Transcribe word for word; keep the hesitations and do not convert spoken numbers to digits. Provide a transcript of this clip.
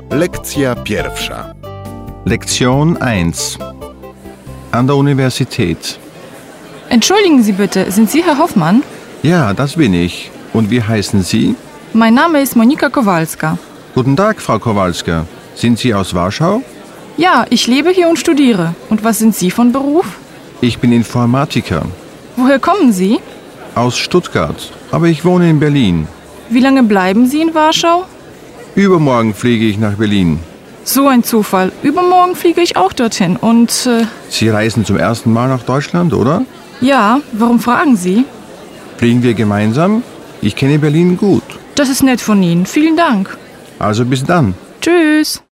Lekcja pierwsza. Lektion eins. An der Universität. Entschuldigen Sie bitte, sind Sie Herr Hoffmann? Ja, das bin ich. Und wie heißen Sie? Mein Name ist Monika Kowalska. Guten Tag, Frau Kowalska. Sind Sie aus Warschau? Ja, ich lebe hier und studiere. Und was sind Sie von Beruf? Ich bin Informatiker. Woher kommen Sie? Aus Stuttgart. Aber ich wohne in Berlin. Wie lange bleiben Sie in Warschau? Übermorgen fliege ich nach Berlin. So ein Zufall. Übermorgen fliege ich auch dorthin und... Äh, Sie reisen zum ersten Mal nach Deutschland, oder? ja, warum fragen Sie? Fliegen wir gemeinsam? Ich kenne Berlin gut. Das ist nett von Ihnen. Vielen Dank. Also bis dann. Tschüss.